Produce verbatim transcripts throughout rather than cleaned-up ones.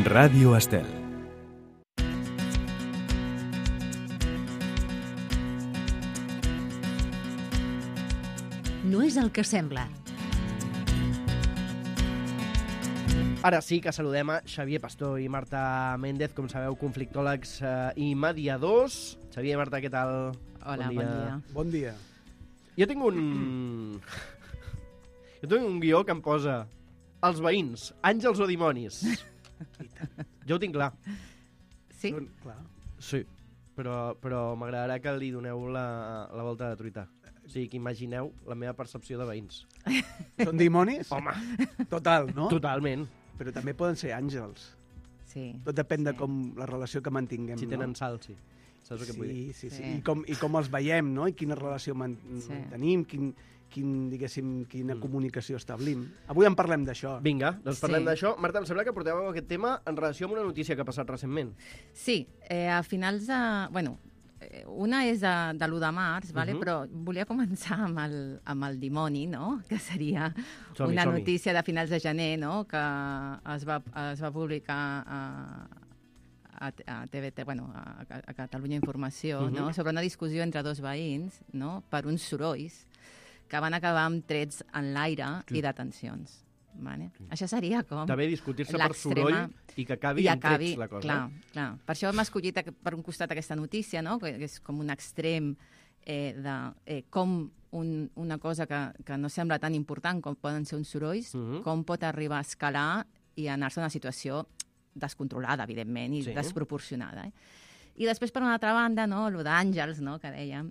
Ràdio Estel. No és el que sembla. Ara sí que saludem a Xavier Pastor i Marta Méndez, com sabeu, conflictòlegs eh, i mediadors. Xavier i Marta, què tal? Hola, bon dia. Bon dia. Bon dia. Jo tinc un... jo tinc un guió que em posa els veïns, àngels o dimonis. Jo ho tinc clar. Sí? Clar. Sí, però, però m'agradarà que li doneu la, la volta de truita. O sigui, que imagineu la meva percepció de veïns. Són dimonis? Home, Total, no? totalment. Però també poden ser àngels. Sí. Tot depèn sí. de com la relació que mantinguem, Si tenen no? sal, sí. Saps el que vull dir? Sí, sí, sí. Sí. I, com, I com els veiem, no? I quina relació man Sí. mantenim, quin, quin, diguéssim, quina Mm. comunicació establim. Avui en parlem d'això. Vinga, doncs parlem Sí. d'això. Marta, em sembla que porteu aquest tema en relació amb una notícia que ha passat recentment. Sí, eh, a finals de... Bueno, eh, una és de, de l'u de març, vale? Mhm. Però volia començar amb el, amb el dimoni, no? Que seria Som-hi, una som-hi. notícia de finals de gener, no? Que es va, es va publicar a, a, a T V T, bueno, a, a Catalunya Informació, Mhm. no? Sobre una discussió entre dos veïns, no? Per uns sorolls que van acabar amb trets en l'aire i detencions. Vale? Això seria com... També discutir-se per l'extrema- soroll i que acabi I en acabi, trets la cosa. clar, clar. Per això hem escollit aqu- per un costat aquesta notícia, no? Que és com un extrem eh, de eh, com un, una cosa que, que no sembla tan important com poden ser uns sorolls, Mhm. com pot arribar a escalar i anar-se a una situació descontrolada, evidentment, i Sí. desproporcionada. Eh? I després, per una altra banda, no? Lo d'Àngels, no? Que dèiem,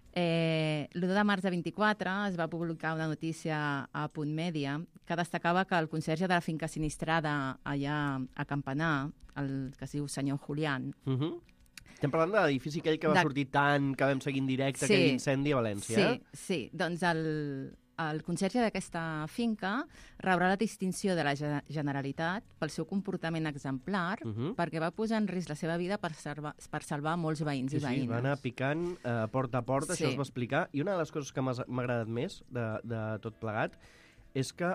Eh, l'u de març de vint-i-quatre es va publicar una notícia a Punt Mèdia que destacava que el conserge de la finca sinistrada allà a Campanar, el que es diu senyor Julián, Mhm. Estem parlant de l'edifici aquell que va De- sortir tant, que vam seguir en directe, Sí. aquell incendi a València. sí, eh? sí, doncs el, el conserge d'aquesta finca rebrà la distinció de la Ge- Generalitat pel seu comportament exemplar, Mhm. perquè va posar en risc la seva vida per, salvar, per salvar molts veïns Sí, i sí, veïnes. va anar picant eh, porta a porta, Sí. això es va explicar. I una de les coses que m'ha m'ha agradat més de, de tot plegat és que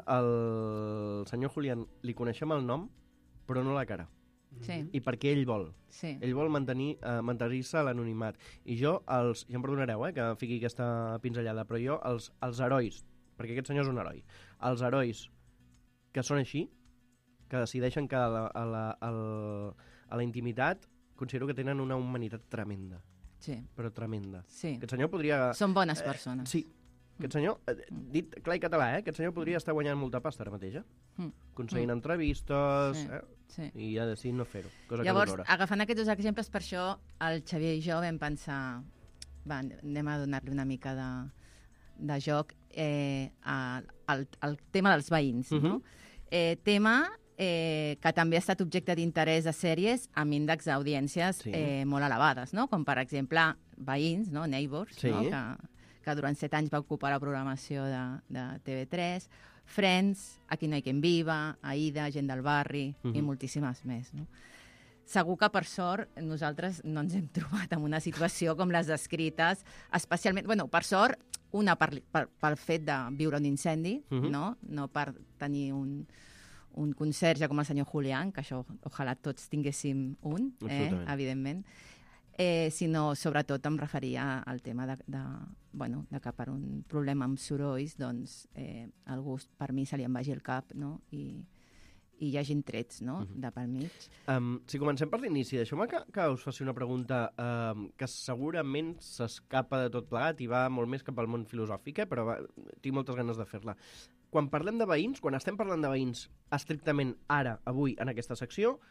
el senyor Julián li coneixem el nom, però no la cara. Sí, I perquè ell vol. sí. Ell vol mantenir, eh, mantenir-se a l'anonimat. I jo, els, ja em perdonareu eh, que fiqui aquesta pinzellada, però jo, els, els herois, perquè aquest senyor és un heroi, els herois que són així, que decideixen que a la, a la, a la, a la intimitat, considero que tenen una humanitat tremenda, sí, però tremenda. sí. Aquest senyor podria... Són bones persones. Sí, aquest senyor, eh, dit clar i català, eh, aquest senyor podria estar guanyant molta pasta ara mateix, eh? Mm. Aconseguint Mm. entrevistes, Sí. eh? Sí. I ha decidit no fer-ho, cosa Llavors, que no agafant aquests dos exemples, per això el Xavier i jo vam pensar va, anem a donar-li una mica de, de joc eh, a, al, al tema dels veïns, Mhm. no? Eh, tema eh, que també ha estat objecte d'interès de sèries amb índexs d'audiències Sí. eh, molt elevades, no? Com, per exemple, Veïns, no? Neighbors, Sí. no? que, que durant set anys va ocupar la programació de, de T V tres, Friends, Aquí no hi quien viva, Aida, Gent del barri Mhm. i moltíssimes més, no? Segur que, per sort, nosaltres no ens hem trobat en una situació com les descrites, especialment... bueno, per sort, una per, per, pel fet de viure un incendi, Mhm. no? No per tenir un, un conserge com el senyor Julián, que això, ojalà tots tinguéssim un, eh, Absolutament. evidentment, eh, sinó, sobretot, em referia al tema de, de, bueno, de que per un problema amb sorolls, doncs, eh, algú, per mi, se li en vagi el cap, no? I, i hi hagin trets, no?, Mhm. de pel mig. Um, si comencem per l'inici, deixeu-me que, que us faci una pregunta um, que segurament s'escapa de tot plegat i va molt més cap al món filosòfic, eh? Però va, tinc moltes ganes de fer-la. Quan parlem de veïns, quan estem parlant de veïns estrictament ara, avui, en aquesta secció,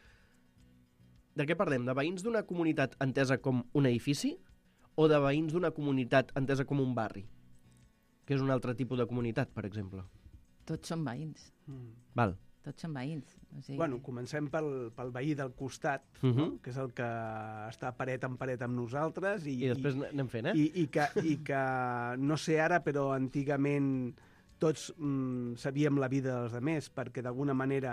de què parlem? De veïns d'una comunitat entesa com un edifici o de veïns d'una comunitat entesa com un barri? Que és un altre tipus de comunitat, per exemple. Tots són veïns, Mm. Val. tots són veïns. O sigui, Bueno, comencem pel, pel veí del costat, Mhm. no? Que és el que està paret en paret amb nosaltres. I, I després anem fent, eh? i, i, que, i que, no sé ara, però antigament tots mm, sabíem la vida dels altres, perquè d'alguna manera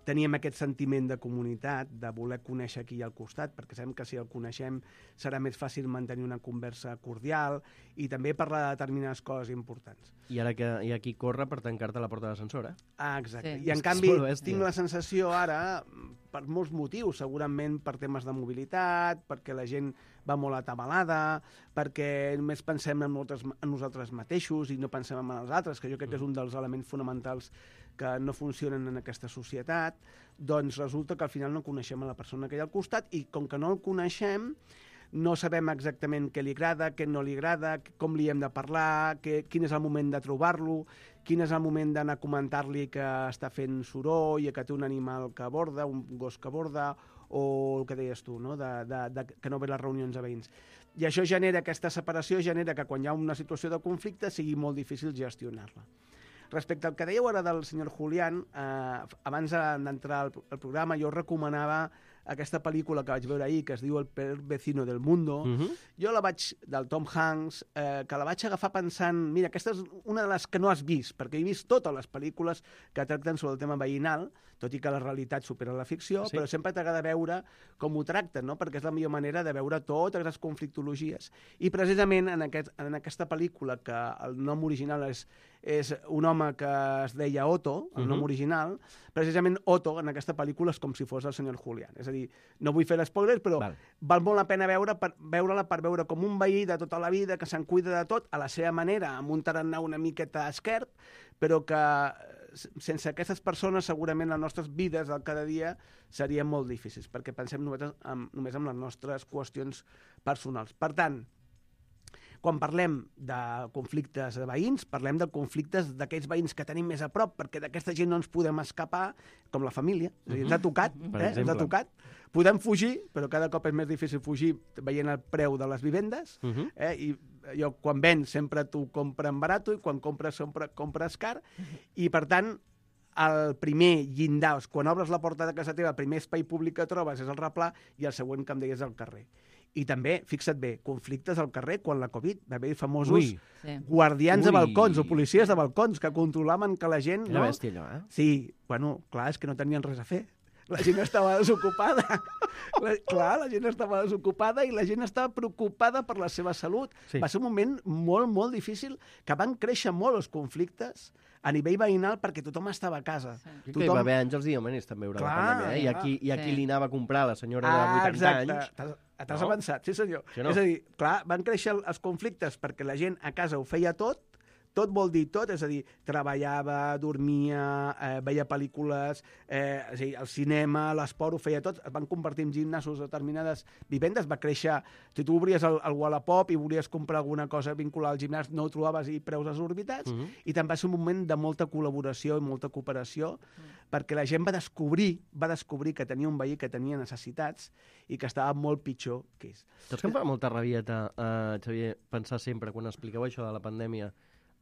teníem aquest sentiment de comunitat, de voler conèixer qui hi ha al costat, perquè sabem que si el coneixem serà més fàcil mantenir una conversa cordial i també parlar de determinades coses importants. I ara que hi ha qui corre per tancar-te la porta de l'ascensor, eh? Ah, exacte. Sí. I en És que és canvi molt bèstia. tinc la sensació ara, per molts motius, segurament per temes de mobilitat, perquè la gent va molt atabalada, perquè només pensem en, nosaltres, en nosaltres mateixos i no pensem en els altres, que jo crec que és un dels elements fonamentals que no funcionen en aquesta societat, doncs resulta que al final no coneixem a la persona que hi ha al costat i com que no el coneixem, no sabem exactament què li agrada, què no li agrada, com li hem de parlar, que, quin és el moment de trobar-lo, quin és el moment d'anar a comentar-li que està fent soroll, que té un animal que aborda, un gos que aborda, o el que deies tu, no? de, de, de, que no ve les reunions a veïns. I això genera, aquesta separació genera que quan hi ha una situació de conflicte sigui molt difícil gestionar-la. Respecte al que dèieu ara del senyor Julián, eh, abans d'entrar al, al programa jo recomanava aquesta pel·lícula que vaig veure ahir, que es diu El peor vecino del mundo. Uh -huh. Jo la vaig, del Tom Hanks, eh, que la vaig agafar pensant, mira, aquesta és una de les que no has vist, perquè he vist totes les pel·lícules que tracten sobre el tema veïnal, tot i que la realitat supera la ficció, Sí. però sempre t'agrada veure com ho tracten, no? Perquè és la millor manera de veure totes les conflictologies. I precisament en, aquest, en aquesta pel·lícula, que el nom original és, és un home que es deia Otto, el uh -huh. nom original, precisament Otto en aquesta pel·lícula és com si fos el senyor Julián. És a dir, no vull fer l'espoiler, però Val. val molt la pena veure per, veure-la per veure com un veí de tota la vida que se'n cuida de tot, a la seva manera, amb un tarannà una miqueta esquerp, però que sense aquestes persones segurament les nostres vides del cada dia serien molt difícils, perquè pensem només en, només en les nostres qüestions personals. Per tant, quan parlem de conflictes de veïns, parlem de conflictes d'aquells veïns que tenim més a prop, perquè d'aquesta gent no ens podem escapar, com la família. És a dir, ens ha tocat, Per eh? ens exemple. ha tocat. Podem fugir, però cada cop és més difícil fugir veient el preu de les vivendes, Uh -huh. eh? I jo quan vens sempre tu compres barato i quan compres sempre compres car, i per tant el primer llindar, quan obres la porta de casa teva, el primer espai públic que trobes és el replà i el següent que em deies el carrer. I també, fixa't bé, conflictes al carrer quan la Covid va haver famosos Ui. Sí. guardians de Ui. balcons o policies de balcons que controlaven que la gent... Era no? bèstia, allò, eh? Sí, bueno, clar, és que no tenien res a fer. La gent estava desocupada. La, clar, la gent estava desocupada i la gent estava preocupada per la seva salut. Sí. Va ser un moment molt, molt difícil, que van créixer molt els conflictes a nivell veïnal perquè tothom estava a casa. Sí. Sí, que hi va haver àngels diamaners també durant Clar, la pandèmia, eh? I clar. aquí, i aquí Sí. li anava a comprar la senyora de Ah, vuitanta exacte. anys. T'has t'has No? avançat, sí senyor. Sí, no? És a dir, clar, van créixer els conflictes perquè la gent a casa ho feia tot, tot vol dir tot, és a dir, treballava, dormia, eh, veia pel·lícules, eh, és a dir, el cinema, l'esport, ho feia tot, es van convertir en gimnasos determinades vivendes, va créixer, si tu obries el, el Wallapop i volies comprar alguna cosa vinculada al gimnàs, no ho trobaves i preus exorbitats, Uh -huh. i també va ser un moment de molta col·laboració i molta cooperació, mm. perquè la gent va descobrir, va descobrir que tenia un veí que tenia necessitats i que estava molt pitjor que ells. Saps que em fa molta rabieta, uh, Xavier, pensar sempre, quan expliqueu això de la pandèmia,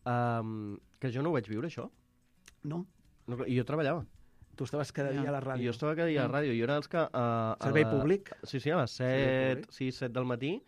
um, que jo no ho vaig viure, això. No? No, I jo treballava. Tu estaves cada dia No. a la I ràdio. jo estava cada dia a la ràdio. Jo era dels que... Uh, a Servei la... públic? Sí, sí, a les Servei set, públic. sis, set del matí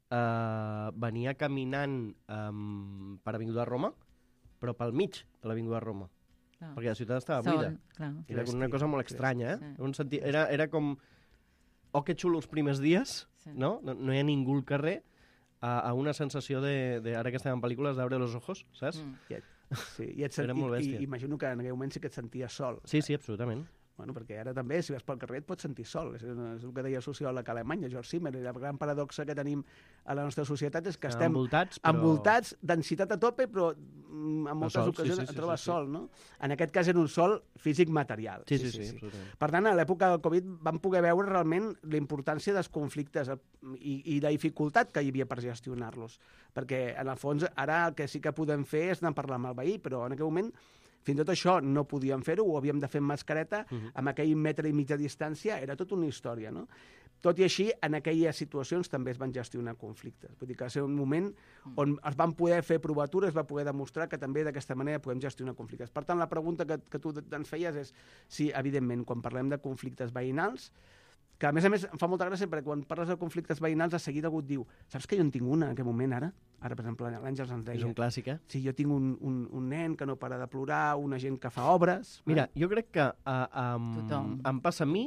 uh, venia caminant um, per Avinguda Roma, però pel mig de l'Avinguda Roma, Clar. perquè la ciutat estava Sol, buida. clar. Era Bèstia, una cosa molt sí. estranya, eh? Sí. Un senti... era, era com... Oh, que xulo els primers dies, Sí. no? no? No hi ha ningú al carrer, a, a una sensació de, de, ara que estem en pel·lícules, d'Abre los ojos, saps? Mm. I et, sí, i, et sent, Era molt i, bèstia. i imagino que en aquell moment sí que et senties sol. Sí, sí, absolutament. Bueno, perquè ara també, si vas pel carrer, et pots sentir sol. És, és el que deia el sociòleg alemany, George Zimmer. La gran paradoxa que tenim a la nostra societat és que estem envoltats, però... envoltats, densitat a tope, però mm, en moltes sol, sí, ocasions sí, sí, et trobes sí, sí. sol, no? En aquest cas era un sol físic material. Sí, sí, sí, sí, absolutament. Per tant, a l'època del Covid vam poder veure realment la importància dels conflictes i, i la dificultat que hi havia per gestionar-los. Perquè, en el fons, ara el que sí que podem fer és anar a parlar amb el veí, però en aquell moment fins i tot això no podíem fer-ho, ho havíem de fer amb mascareta, Uh -huh. amb aquell metre i mig de distància, era tota una història, no? Tot i així, en aquelles situacions també es van gestionar conflictes. Vull dir que va ser un moment on es van poder fer provatures, es va poder demostrar que també d'aquesta manera podem gestionar conflictes. Per tant, la pregunta que, que tu ens feies és si, evidentment, quan parlem de conflictes veïnals, que a més a més em fa molta gràcia perquè quan parles de conflictes veïnals de seguida algú et diu saps que jo en tinc una en aquest moment ara? Ara, per exemple, l'Àngels ens deia. És un clàssic, eh? Sí, jo tinc un, un, un nen que no para de plorar, una gent que fa obres... Mira, jo crec que uh, um, Tothom. em passa a mi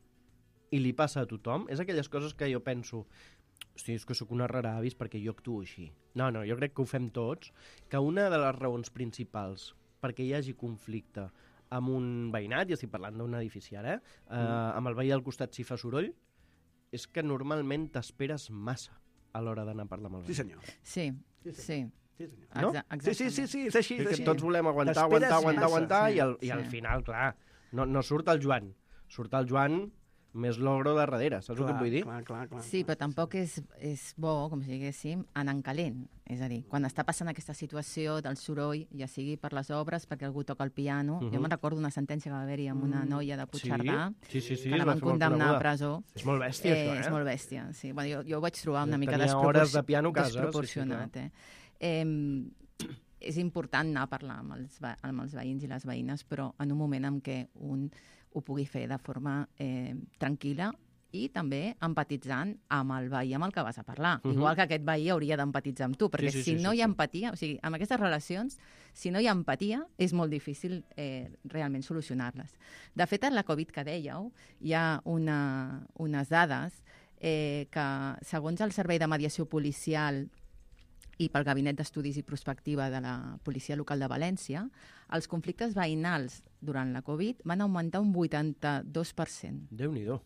i li passa a tothom. És aquelles coses que jo penso hosti, és que sóc una rara avis perquè jo actuo així. No, no, jo crec que ho fem tots, que una de les raons principals perquè hi hagi conflicte amb un veïnat, ja estic parlant d'un edifici ara, eh? Uh, mm. amb el veí al costat si fa soroll, és que normalment t'esperes massa a l'hora d'anar a parlar amb el veí. Sí, senyor. Sí, sí. sí. Sí, senyor. No? Exa- Sí, sí, sí, sí, és així. És Que així. tots volem aguantar, T'esperes aguantar, aguantar, massa, aguantar, sí, i, al, i sí. al final, clar, no, no surt el Joan. Surt el Joan més logro de darrere, saps el que et vull dir? Clar, clar, clar. Sí, però tampoc és, és bo, com si diguéssim, anar en calent. És a dir, quan està passant aquesta situació del soroll, ja sigui per les obres, perquè algú toca el piano... Mhm. Jo me'n recordo una sentència que va haver-hi amb una noia de Puigcerdà, Sí, sí, sí, que la va van fer molt condemnar a coneguda. presó. És molt bèstia, eh, això, eh? És molt bèstia, sí. Bueno, jo, jo ho vaig trobar una mica Tenia despropor... hores de piano a casa, desproporcionat. Eh? Eh, és important anar a parlar amb els, ve- amb els veïns i les veïnes, però en un moment en què un ho pugui fer de forma eh, tranquil·la i també empatitzant amb el veí amb el que vas a parlar. Mhm. Igual que aquest veí hauria d'empatitzar amb tu, perquè Sí, sí, si sí, no sí, hi ha sí. empatia, o sigui, amb aquestes relacions, si no hi ha empatia, és molt difícil eh, realment solucionar-les. De fet, en la Covid que dèieu, hi ha una, unes dades eh, que, segons el Servei de Mediació Policial i pel Gabinet d'Estudis i Prospectiva de la Policia Local de València, els conflictes veïnals durant la Covid van augmentar un vuitanta-dos per cent. Déu-n'hi-do.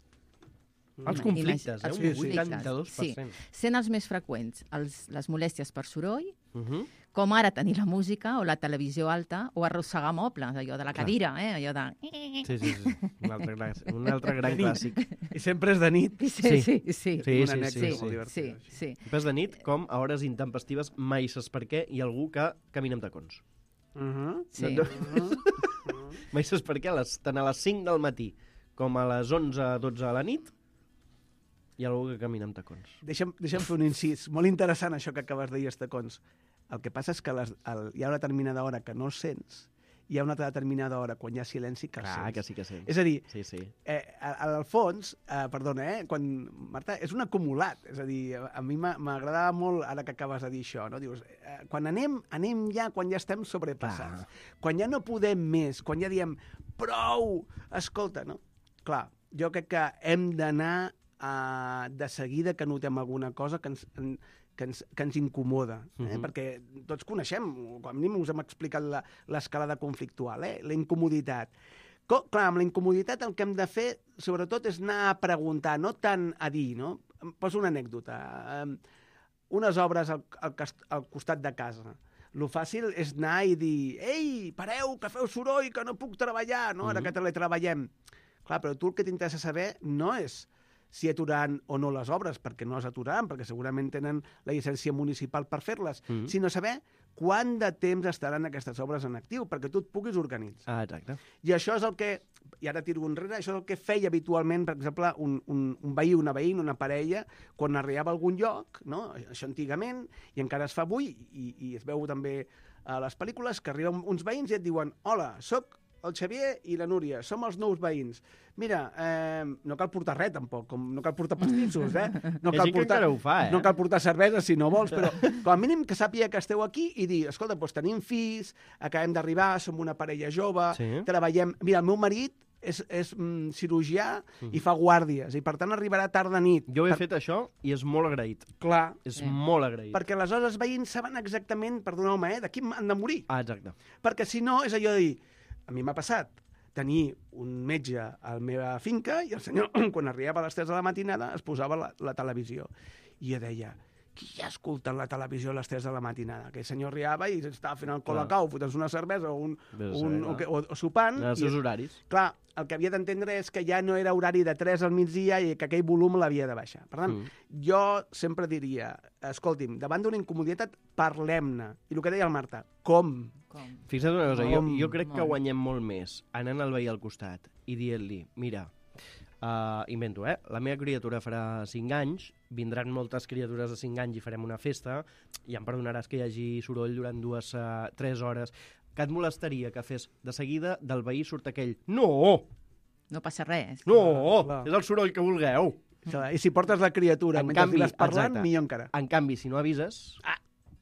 Mm. Els conflictes, Imagi- eh? els Un conflictes, vuitanta-dos per cent. Sent els més freqüents els, les molèsties per soroll, Uh -huh. com ara tenir la música o la televisió alta o arrossegar mobles, allò de la Clar. cadira, eh? allò de... Sí, sí, sí. Un altre, gran- un altre gran clàssic. I sempre és de nit. Sí, Sí. sí, sí. sí. Sí, Una sí, anècdota sí, molt sí. divertida. Sí, sí. Sempre de nit, com a hores intempestives, mai saps per què, hi ha algú que camina amb tacons. Uh -huh. Sí. No, Uh -huh. mai saps per què, a les, tant a les cinc del matí com a les onze o dotze de la nit, hi ha algú que camina amb tacons. Deixa'm, deixa'm fer un incís. Molt interessant això que acabes de dir, els tacons. El que passa és que les, el, hi ha una determinada hora que no els sents, i hi ha una altra determinada hora, quan hi ha silenci, que els Clar, sents. que sí que sí. És a dir, Sí, sí. eh, al fons, eh, perdona, eh, quan, Marta, és un acumulat. És a dir, a, a mi m'ha- m'agradava molt ara que acabes de dir això, no? Dius, eh, quan anem, anem ja, quan ja estem sobrepassats. Clar. Quan ja no podem més, quan ja diem, prou, escolta, no? Clar, jo crec que hem d'anar eh, de seguida que notem alguna cosa que ens, en, que ens, que ens incomoda, eh? Mhm. Perquè tots coneixem, o com a mínim us hem explicat la- l'escalada conflictual, eh? La incomoditat. Co clar, amb la incomoditat el que hem de fer, sobretot, és anar a preguntar, no tant a dir, no? Em poso una anècdota. Um, unes obres al, al, cas- al costat de casa. Lo fàcil és anar i dir, ei, pareu, que feu soroll, que no puc treballar, no? Ara Mhm. que teletreballem. Clar, però tu el que t'interessa saber no és si aturaran o no les obres, perquè no les aturaran, perquè segurament tenen la llicència municipal per fer-les, Mhm. sinó saber quant de temps estaran aquestes obres en actiu, perquè tu et puguis organitzar. Ah, exacte. I això és el que, i ara tiro enrere, això és el que feia habitualment, per exemple, un, un, un veí, una veïna, una parella, quan arribava a algun lloc, no? Això antigament, i encara es fa avui, i, i es veu també a les pel·lícules, que arriben uns veïns i et diuen, hola, sóc el Xavier i la Núria, som els nous veïns. Mira, eh, no cal portar res, tampoc, com no cal portar pastissos, eh? No Hi ha cal gent que portar, encara ho fa, eh? no cal portar cervesa si no vols, però com a mínim que sàpiga que esteu aquí i dir, escolta, doncs tenim fills, acabem d'arribar, som una parella jove, Sí. treballem... Mira, el meu marit és, és mm, cirurgià i fa guàrdies, i per tant arribarà tard de nit. Jo he per... fet això i és molt agraït. Clar, És Sí. molt agraït. perquè aleshores els veïns saben exactament, perdoneu-me, eh, de qui han de morir. Ah, exacte. Perquè si no, és allò de dir, a mi m'ha passat tenir un metge a la meva finca i el senyor, quan arribava a les tres de la matinada, es posava la, la televisió. I jo deia, qui ha escoltat la televisió a les tres de la matinada? Aquell senyor arribava i estava fent el colacau, fotent una cervesa o, un, Vés a un, saber, o, o, o sopant. En els seus horaris. Clar, el que havia d'entendre és que ja no era horari de tres al migdia i que aquell volum l'havia de baixar. Per tant, Mm. jo sempre diria, escolti'm, davant d'una incomoditat, parlem-ne. I el que deia el Marta, com? Com? Fixa't una cosa, jo, Com- jo crec que molt. guanyem molt més anant al veí al costat i dient-li, mira, uh, invento, eh? La meva criatura farà cinc anys, vindran moltes criatures de cinc anys i farem una festa, i em perdonaràs que hi hagi soroll durant dues, uh, tres hores, que et molestaria que fes de seguida del veí surt aquell no! no passa res. No, Clar. és el soroll que vulgueu. I si portes la criatura En mentre canvi, li vas parlant, exacte. millor encara. En canvi, si no avises, ah.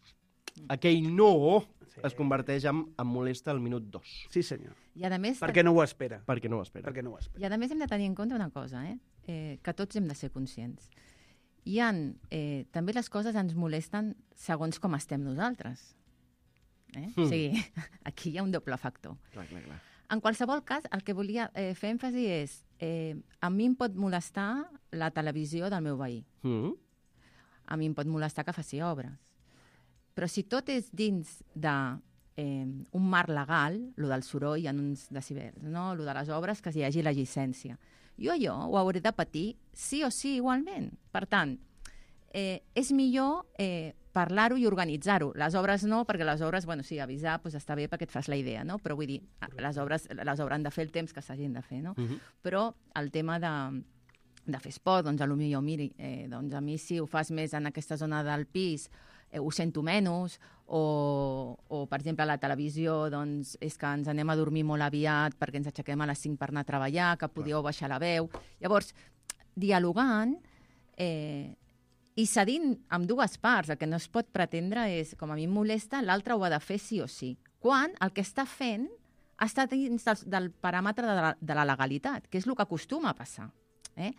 aquell no Sí. es converteix en, en molesta al minut dos. Sí, senyor. I a més, Perquè no ho espera. Perquè no ho espera. Perquè no ho espera. I a més hem de tenir en compte una cosa, eh? Eh, que tots hem de ser conscients. Hi ha, eh, també les coses ens molesten segons com estem nosaltres. Eh? Mm. O sigui, aquí hi ha un doble factor. Clar, clar, clar. En qualsevol cas, el que volia eh, fer èmfasi és eh, a mi em pot molestar la televisió del meu veí. Mm. A mi em pot molestar que faci obres. Però si tot és dins de eh, un marc legal, lo del soroll en uns decibels, no? Lo de les obres, que hi hagi la llicència. Jo allò ho hauré de patir sí o sí igualment. Per tant, eh, és millor eh, parlar-ho i organitzar-ho. Les obres no, perquè les obres, bueno, sí, avisar doncs està bé perquè et fas la idea, no? Però vull dir, les obres les hauran de fer el temps que s'hagin de fer, no? Mm -hmm. Però el tema de, de fer esport, doncs potser miri, eh, doncs a mi si ho fas més en aquesta zona del pis, eh, ho sento menys, o, o per exemple a la televisió doncs és que ens anem a dormir molt aviat perquè ens aixequem a les cinc per anar a treballar, que podíeu baixar la veu. Llavors, dialogant eh, i cedint amb dues parts, el que no es pot pretendre és, com a mi em molesta, l'altre ho ha de fer sí o sí. Quan el que està fent està dins del, del paràmetre de la, de la legalitat, que és el que acostuma a passar. Eh?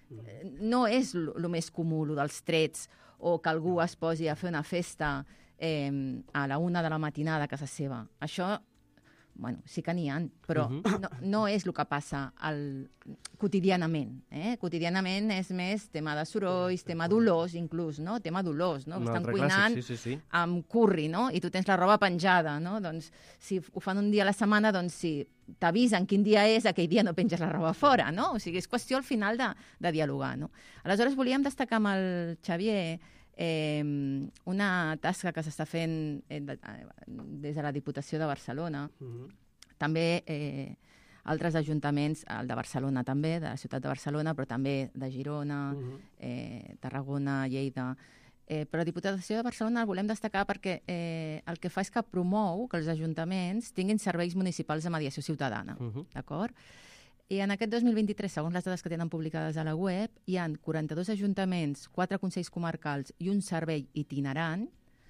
No és el més comú, el dels trets, o que algú es posi a fer una festa eh, a la una de la matinada a casa seva. Això, bueno, sí que n'hi ha, però Uh -huh. no, no és el que passa al, quotidianament. Eh? Quotidianament és més tema de sorolls, tema d'olors, inclús, no? Tema d'olors, no? Un Estan altre cuinant clàssic, sí, sí, sí. amb curri, no? I tu tens la roba penjada, no? Doncs si ho fan un dia a la setmana, doncs si t'avisen quin dia és, aquell dia no penges la roba fora, no? O sigui, és qüestió al final de, de dialogar, no? Aleshores, volíem destacar amb el Xavier eh, una tasca que s'està fent eh, de, eh, des de la Diputació de Barcelona, Uh -huh. també eh, altres ajuntaments, el de Barcelona també, de la ciutat de Barcelona, però també de Girona, Uh -huh. eh, Tarragona, Lleida. Eh, però la Diputació de Barcelona el volem destacar perquè eh, el que fa és que promou que els ajuntaments tinguin serveis municipals de mediació ciutadana, Uh -huh. d'acord? I en aquest dos mil vint-i-tres, segons les dades que tenen publicades a la web, hi han quaranta-dos ajuntaments, quatre consells comarcals i un servei itinerant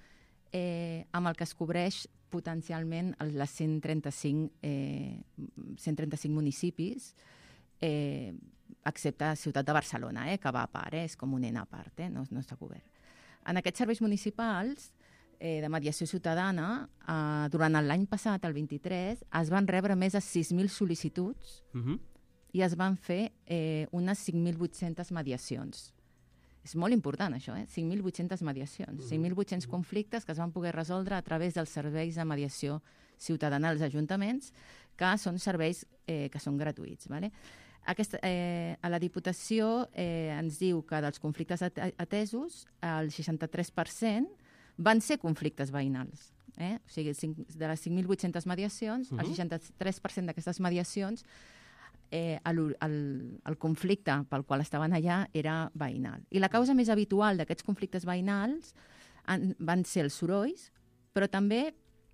eh, amb el que es cobreix potencialment els, les cent trenta-cinc, eh, cent trenta-cinc municipis, eh, excepte Ciutat de Barcelona, eh, que va a part, eh, és com un ent a part, eh, no, no està cobert. En aquests serveis municipals eh, de mediació ciutadana, eh, durant l'any passat, el vint-i-tres, es van rebre més de sis mil sol·licituds Uh -huh. i es van fer eh, unes cinc mil vuit-centes mediacions. És molt important, això, eh? cinc mil vuit-centes mediacions, cinc mil vuit-cents conflictes que es van poder resoldre a través dels serveis de mediació ciutadana als ajuntaments, que són serveis eh, que són gratuïts. Vale? Aquesta, eh, a la Diputació eh, ens diu que dels conflictes atesos, el seixanta-tres per cent van ser conflictes veïnals. Eh? O sigui, de les cinc mil vuit-centes mediacions, uh-huh. el seixanta-tres per cent d'aquestes mediacions, eh, el, el, el conflicte pel qual estaven allà era veïnal. I la causa més habitual d'aquests conflictes veïnals han, van ser els sorolls, però també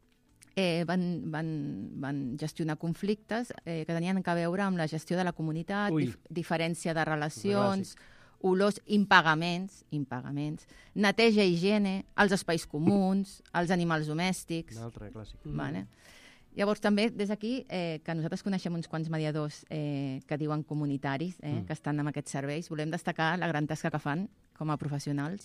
eh, van, van, van gestionar conflictes eh, que tenien a veure amb la gestió de la comunitat, dif diferència de relacions, olors, impagaments, impagaments, neteja i higiene, els espais comuns, els animals domèstics. Un altre clàssic. Mm. Vale. Llavors, també, des d'aquí, eh, que nosaltres coneixem uns quants mediadors eh, que diuen comunitaris, eh, mm. que estan en aquests serveis, volem destacar la gran tasca que fan com a professionals,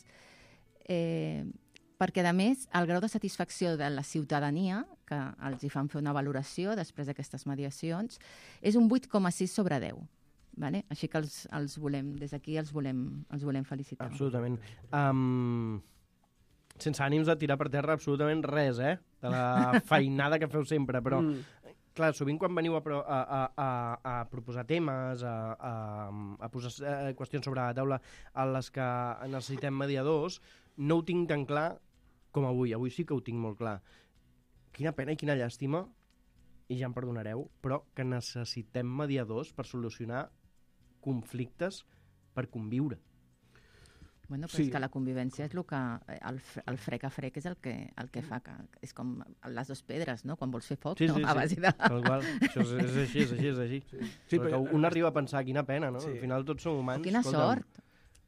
eh, perquè, a més, el grau de satisfacció de la ciutadania, que els hi fan fer una valoració després d'aquestes mediacions, és un vuit coma sis sobre deu. Vale? Així que els, els volem, des d'aquí els volem, els volem felicitar. Absolutament. Um, sense ànims de tirar per terra absolutament res, eh? De la feinada que feu sempre, però, mm. clar, sovint quan veniu a, a, a, a, a proposar temes, a, a, a posar qüestions sobre la taula a les que necessitem mediadors, no ho tinc tan clar com avui. Avui sí que ho tinc molt clar. Quina pena i quina llàstima, i ja em perdonareu, però que necessitem mediadors per solucionar conflictes, per conviure. Bueno, però Sí. és que la convivència és el que... El, fre- el frec a frec és el que, el que fa que... És com les dues pedres, no? Quan vols fer foc, Sí, no? sí, A sí. base de... Tal qual. Això és, és així, és així, és així. Sí. Sí, Perquè però- un arriba a pensar, quina pena, no? Sí. Al final tots som humans. Quina escolta'm. sort!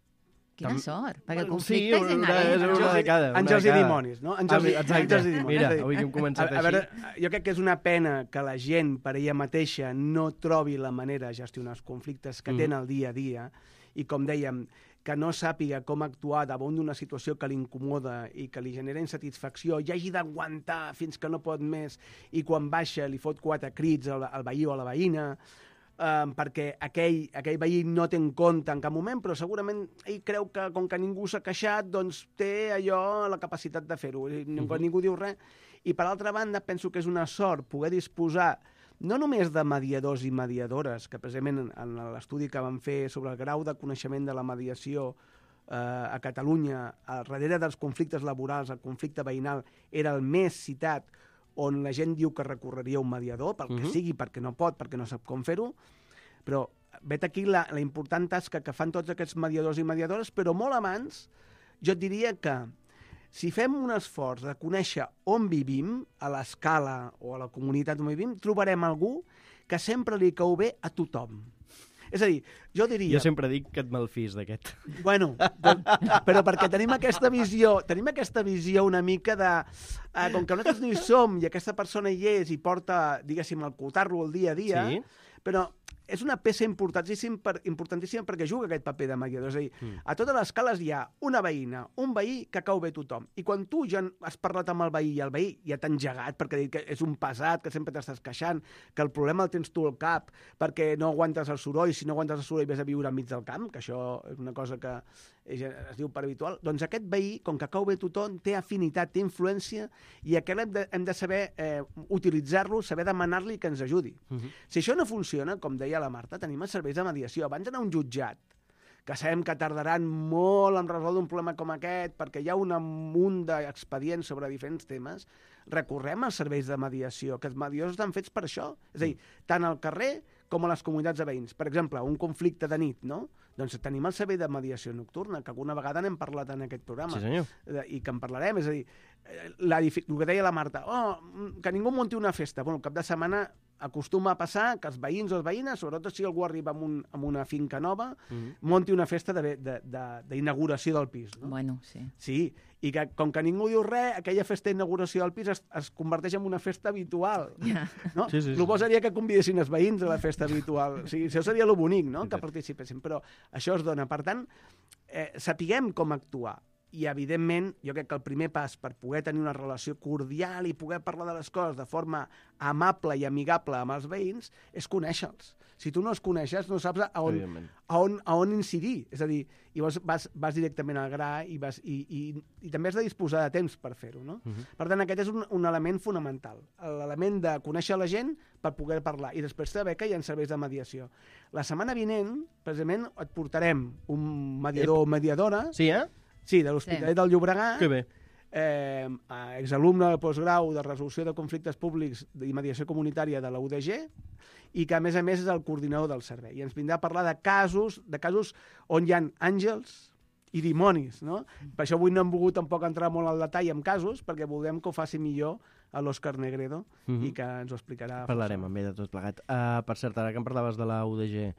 Quina Tam- sort! Perquè el Bueno, conflicte sí, és una- inherent. és no? una de cada, una Àngels de i cada. dimonis, no? Àngels, i- Exacte. àngels i dimonis. Mira, És a dir, avui que hem començat a, a així. veure, jo crec que és una pena que la gent per ella mateixa no trobi la manera de gestionar els conflictes que Mm. tenen al dia a dia i, com dèiem, que no sàpiga com actuar davant d'una situació que li incomoda i que li genera insatisfacció i hagi d'aguantar fins que no pot més i quan baixa li fot quatre crits al, al veí o a la veïna, eh, perquè aquell, aquell veí no té en compte en cap moment, però segurament ell creu que com que ningú s'ha queixat, doncs té allò la capacitat de fer-ho. I ningú, Mhm. ningú diu res. I per altra banda, penso que és una sort poder disposar no només de mediadors i mediadores, que precisament en l'estudi que vam fer sobre el grau de coneixement de la mediació eh, a Catalunya, al darrere dels conflictes laborals, el conflicte veïnal era el més citat, on la gent diu que recorreria a un mediador, pel que Mhm. sigui, perquè no pot, perquè no sap com fer-ho, però vet aquí la, la important tasca que fan tots aquests mediadors i mediadores, però molt abans jo et diria que si fem un esforç de conèixer on vivim, a l'escala o a la comunitat on vivim, trobarem algú que sempre li cau bé a tothom. És a dir, jo diria... Jo sempre dic que et malfis d'aquest. Bueno, però, però perquè tenim aquesta visió, tenim aquesta visió una mica de... Eh, com que nosaltres no hi som i aquesta persona hi és i porta, diguéssim, el cotarro el dia a dia, Sí. però és una peça importantíssima, per, importantíssima perquè juga aquest paper de mediador. És a dir, Mm. a totes les escales hi ha una veïna, un veí que cau bé a tothom. I quan tu ja has parlat amb el veí i el veí ja t'ha engegat perquè ha dit que és un pesat, que sempre t'estàs queixant, que el problema el tens tu al cap perquè no aguantes el soroll, si no aguantes el soroll vés a viure enmig del camp, que això és una cosa que es, es diu per habitual, doncs aquest veí, com que cau bé a tothom, té afinitat, té influència, i aquest hem de, hem de saber eh, utilitzar-lo, saber demanar-li que ens ajudi. Mhm. Si això no funciona, com deia la Marta, tenim els serveis de mediació. Abans d'anar a un jutjat, que sabem que tardaran molt en resoldre un problema com aquest, perquè hi ha un munt d'expedients sobre diferents temes, recorrem als serveis de mediació, que els mediadors estan fets per això. És a dir, tant al carrer com a les comunitats de veïns. Per exemple, un conflicte de nit, no? Doncs tenim el servei de mediació nocturna, que alguna vegada n'hem parlat en aquest programa. Sí, senyor. I que en parlarem. És a dir, la, el que deia la Marta, oh, que ningú munti una festa. Bueno, el cap de setmana acostuma a passar que els veïns o les veïnes, sobretot si algú arriba amb, un, amb una finca nova, Mhm. munti una festa d'inauguració de, de, de, del pis. No? Bueno, sí. Sí, i que com que ningú diu res, aquella festa d'inauguració del pis es, es converteix en una festa habitual. Ja. No? Sí, sí, sí. El bo seria que convidessin els veïns a la festa habitual. O sigui, això seria lo bonic, no? Que participessin. Però això es dona. Per tant, eh, sapiguem com actuar. I, evidentment, jo crec que el primer pas per poder tenir una relació cordial i poder parlar de les coses de forma amable i amigable amb els veïns és conèixer-los. Si tu no els coneixes, no saps a on, Evidentment. a on, a on incidir. És a dir, llavors vas, vas directament al gra i, vas, i, i, i també has de disposar de temps per fer-ho. No? Mhm. Per tant, aquest és un, un element fonamental. L'element de conèixer la gent per poder parlar. I després saber que hi ha serveis de mediació. La setmana vinent, precisament, et portarem un mediador o mediadora, Sí, eh? sí, de l'Hospitalet del Llobregat, Que bé. eh, exalumne del postgrau de resolució de conflictes públics i mediació comunitària de la U D G, i que, a més a més, és el coordinador del servei. I ens vindrà a parlar de casos, de casos on hi ha àngels i dimonis, no? Per això avui no hem volgut tampoc entrar molt al detall amb casos, perquè volem que ho faci millor a l'Òscar Negredo Mhm. i que ens ho explicarà. Parlarem amb ell de tot plegat. Uh, per cert, ara que em parlaves de la U D G,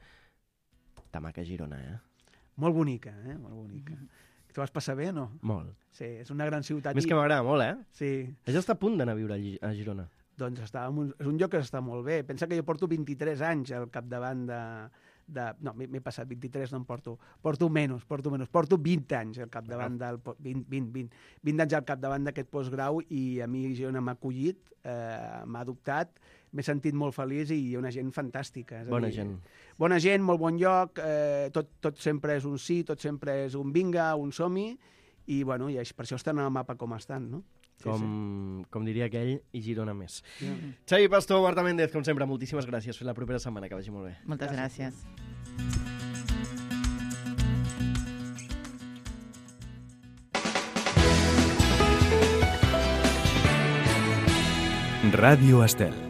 ta maca Girona, eh? Molt bonica, eh? Molt bonica. T'ho vas passar bé o no? Molt. Sí, és una gran ciutat. Més i- que m'agrada molt, eh? Sí, Ella està a punt d'anar a viure a Gi- a Girona. doncs està en un, és un lloc que està molt bé. Pensa que jo porto vint-i-tres anys al capdavant de... de no, m'he m'he passat vint-i-tres, no em porto. Porto menys, porto menys. Porto vint anys al capdavant del... po- vint, vint, vint, vint anys al capdavant d'aquest postgrau i a mi Girona m'ha acollit, eh, m'ha adoptat, m'he sentit molt feliç i hi ha una gent fantàstica. És a Bona dir, gent. Bona gent, molt bon lloc, eh, tot, tot sempre és un sí, tot sempre és un vinga, un som-hi, i, bueno, i per això estan al mapa com estan, no? Sí, Com, com diria aquell, i Girona més. sí. Ja. Xavi Pastor, Marta Méndez, com sempre, moltíssimes gràcies. Fins la propera setmana, que vagi molt bé. Moltes gràcies. Radio Estel.